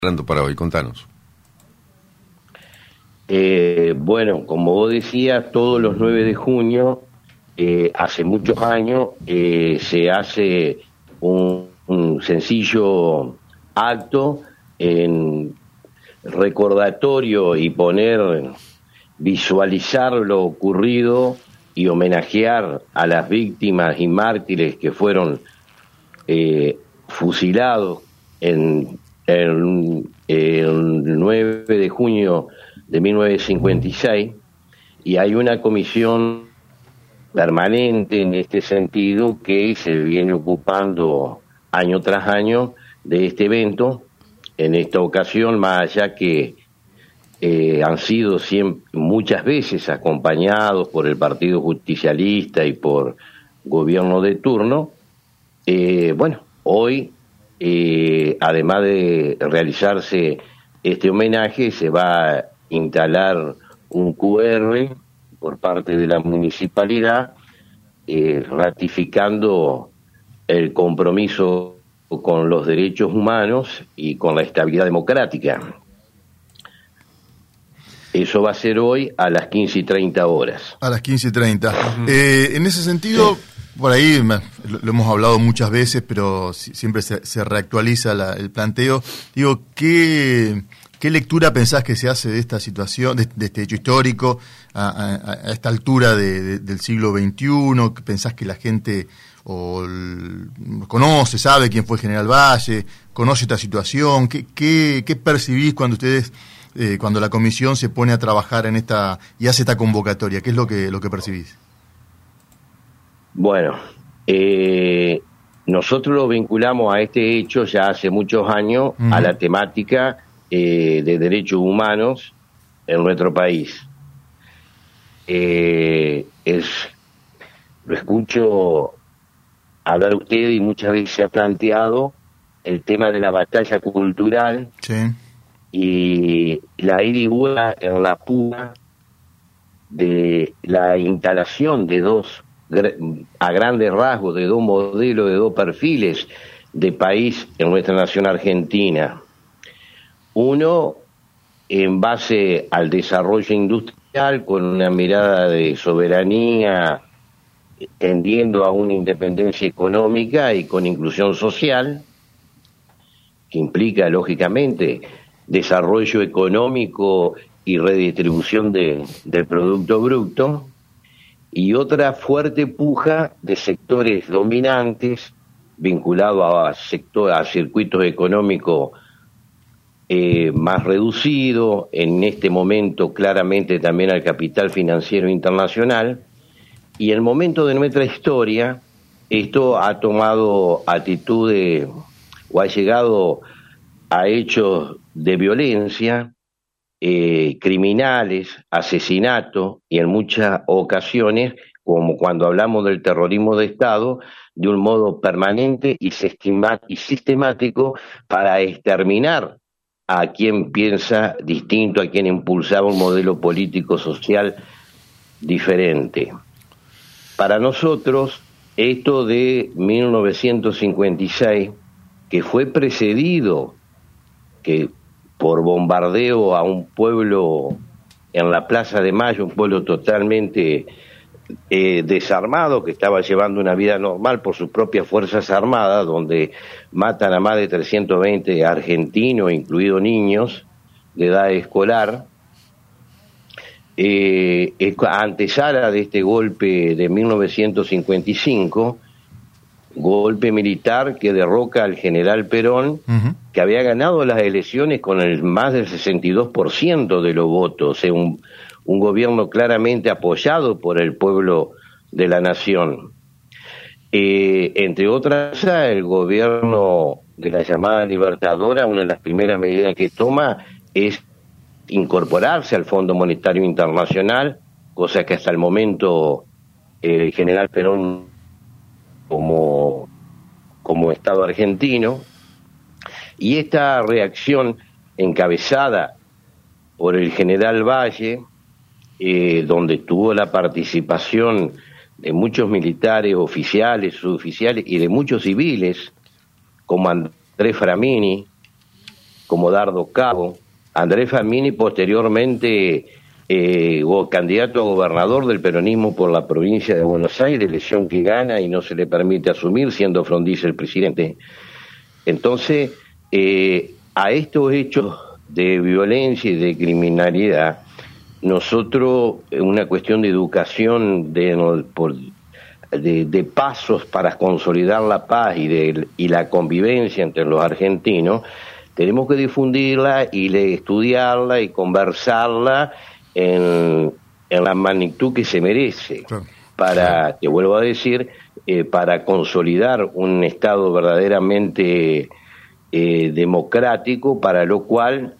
Para hoy, contanos. Bueno, como vos decías, todos los 9 de junio, hace muchos años, se hace un sencillo acto en recordatorio y visualizar lo ocurrido y homenajear a las víctimas y mártires que fueron fusilados el 9 de junio de 1956, y hay una comisión permanente en este sentido que se viene ocupando año tras año de este evento. En esta ocasión, más allá que han sido muchas veces acompañados por el Partido Justicialista y por gobierno de turno, hoy, además de realizarse este homenaje, se va a instalar un QR por parte de la municipalidad, ratificando el compromiso con los derechos humanos y con la estabilidad democrática. Eso va a ser hoy a las 15:30. A las 15:30. En ese sentido, por ahí lo hemos hablado muchas veces, pero siempre se reactualiza el planteo. Digo, ¿qué lectura pensás que se hace de esta situación, de este hecho histórico, a esta altura del siglo XXI? ¿Pensás que la gente conoce, sabe quién fue el general Valle, conoce esta situación? ¿Qué percibís cuando ustedes, cuando la comisión se pone a trabajar en esta y hace esta convocatoria? ¿Qué es lo que percibís? Bueno, nosotros lo vinculamos a este hecho ya hace muchos años a la temática de derechos humanos en nuestro país. Lo escucho hablar usted y muchas veces se ha planteado el tema de la batalla cultural, sí, y la ida y vuelta en la pugna de la instalación de a grandes rasgos, de dos modelos, de dos perfiles de país en nuestra nación argentina. Uno, en base al desarrollo industrial, con una mirada de soberanía, tendiendo a una independencia económica y con inclusión social, que implica, lógicamente, desarrollo económico y redistribución del Producto Bruto, y otra fuerte puja de sectores dominantes vinculados a circuitos económicos más reducidos, en este momento claramente también al capital financiero internacional. Y en el momento de nuestra historia, esto ha tomado actitudes o ha llegado a hechos de violencia, criminales, asesinatos, y en muchas ocasiones, como cuando hablamos del terrorismo de Estado, de un modo permanente y sistemático para exterminar a quien piensa distinto, a quien impulsaba un modelo político social diferente. Para nosotros, esto de 1956, que fue precedido por bombardeo a un pueblo en la Plaza de Mayo, un pueblo totalmente desarmado, que estaba llevando una vida normal por sus propias Fuerzas Armadas, donde matan a más de 320 argentinos, incluidos niños de edad escolar. Antesala de este golpe de 1955, golpe militar que derroca al general Perón, que había ganado las elecciones con más del 62% de los votos, o sea, un gobierno claramente apoyado por el pueblo de la nación. Entre otras, el gobierno de la llamada Libertadora, una de las primeras medidas que toma es incorporarse al Fondo Monetario Internacional, cosa que hasta el momento el general Perón, como Estado argentino, y esta reacción encabezada por el general Valle, donde tuvo la participación de muchos militares, oficiales, suboficiales y de muchos civiles, como Andrés Framini, como Dardo Cabo, Andrés Famini posteriormente candidato a gobernador del peronismo por la provincia de Buenos Aires, elección que gana y no se le permite asumir, siendo Frondizi el presidente. Entonces, a estos hechos de violencia y de criminalidad, nosotros, una cuestión de educación, de pasos para consolidar la paz y la convivencia entre los argentinos, tenemos que difundirla y estudiarla y conversarla en la magnitud que se merece, claro, para, te vuelvo a decir, para consolidar un Estado verdaderamente democrático, para lo cual,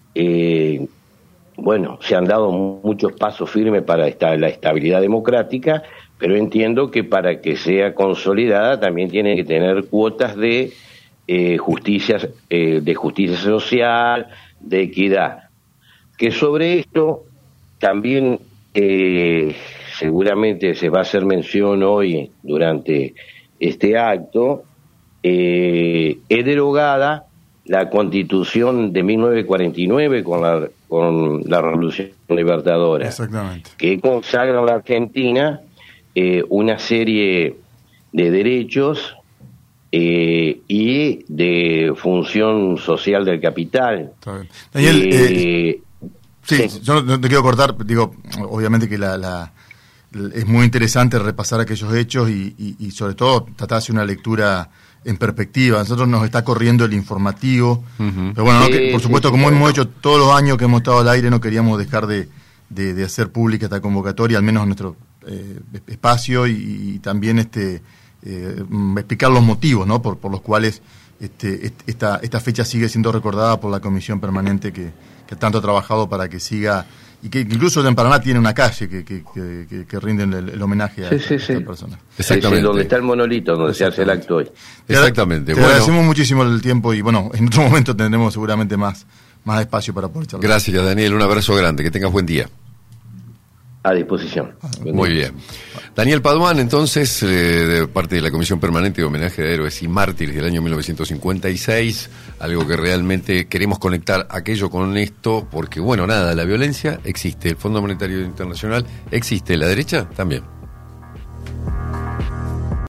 bueno, se han dado muchos pasos firmes para la estabilidad democrática, pero entiendo que para que sea consolidada también tiene que tener cuotas de justicia social, de equidad. Que sobre esto también seguramente se va a hacer mención hoy durante este acto. Es derogada la Constitución de 1949 con la Revolución Libertadora. Exactamente. Que consagra a la Argentina una serie de derechos y de función social del capital. Daniel, sí, yo no te quiero cortar, digo, obviamente que es muy interesante repasar aquellos hechos y sobre todo tratar de hacer una lectura en perspectiva. A nosotros nos está corriendo el informativo, pero bueno, por supuesto, como hemos hecho todos los años que hemos estado al aire, no queríamos dejar de hacer pública esta convocatoria, al menos en nuestro espacio, y también explicar los motivos, ¿no? por los cuales esta fecha sigue siendo recordada por la comisión permanente que tanto ha trabajado para que siga, y que incluso en Paraná tiene una calle que rinden el homenaje a esta persona. Exactamente. Donde está el monolito, donde se hace el acto hoy. Exactamente. Te agradecemos muchísimo el tiempo y bueno, en otro momento tendremos seguramente más espacio para poder charlar. Gracias, Daniel. Un abrazo grande. Que tengas buen día. A disposición. Muy bien. Daniel Paduan, entonces, de parte de la Comisión Permanente de Homenaje de Héroes y Mártires del año 1956, algo que realmente queremos conectar aquello con esto, porque, bueno, nada, la violencia existe, el Fondo Monetario Internacional existe, la derecha también.